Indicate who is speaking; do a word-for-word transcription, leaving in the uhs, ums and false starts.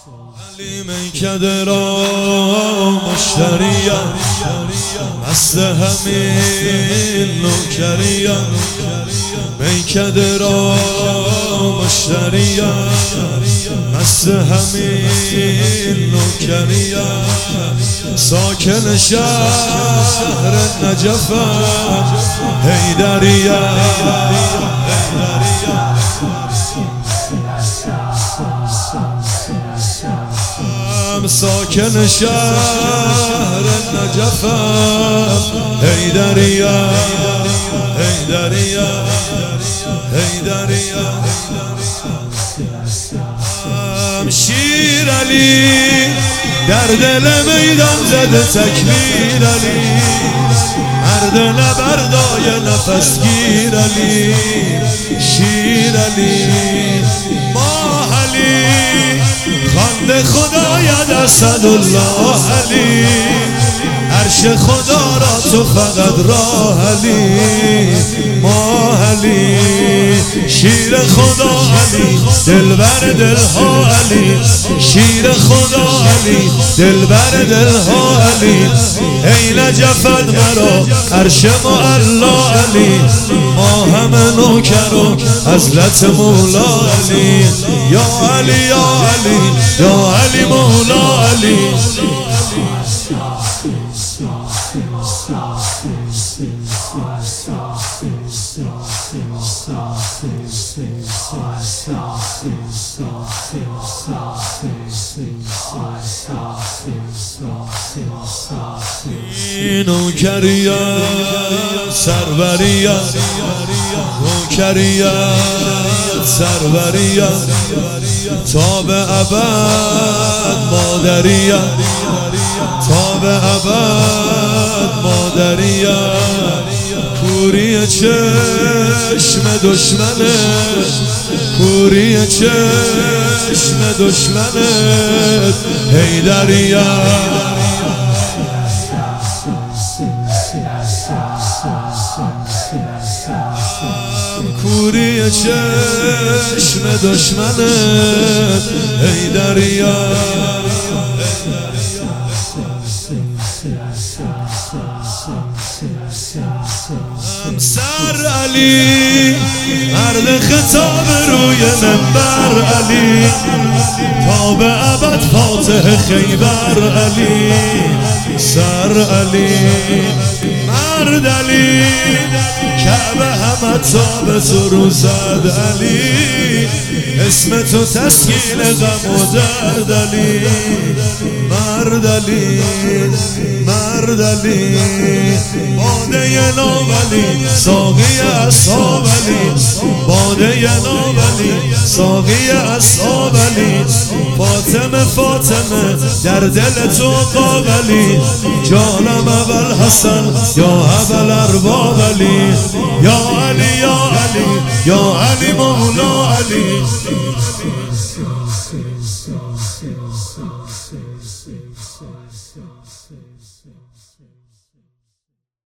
Speaker 1: علی میکده را مشتریم، مست همین نوکریم. میکده را مشتریم، مست همین نوکریم. ساکن شهر نجفم، حیدریم. ساکن شهر نجفم، حیدریم، حیدریم، حیدریم. شیر علی در دل میدان زده تکبیر علی، مرد نبردای نفس گیر علی. شیر علی ماه علی، خانده خداید اسدالله علی. عرش خدا را تو فقط راه علی. ماه علی شیر خدا علی، دلبر دلها علی. شیر خدا علی، دلبر دلها علی. ای نجفت مرا عرش معلا علی. ما همه نوکر و حضرت مولا علی. یا علی یا علی یا علی مولا علی. نوکریم سروریم، نوکریم سروریم. تا به ابد مادریم، تا به ابد مادریم. کوری چشم دشمنه، کوری چشم دشمنه. حیدریم کوری چشم دشمنت. حیدریم سر علی، مرد خطاب روی منبر علی. تا به ابد فاتح خیبر علی. سر علی مرد علی، کعبه همه تا به تو رو زد علی. اسم تو تسکین غم و درد علی. مرد علی مرد علی، باده ناولی ساقی اصحاب علی. باده ناولی ساقی اصحاب علی. فاطمه فاطمه در دل تو قابلی. جانم اول حسن یا اول ارباب علی. یا علی یا علی یا علی مولا علی.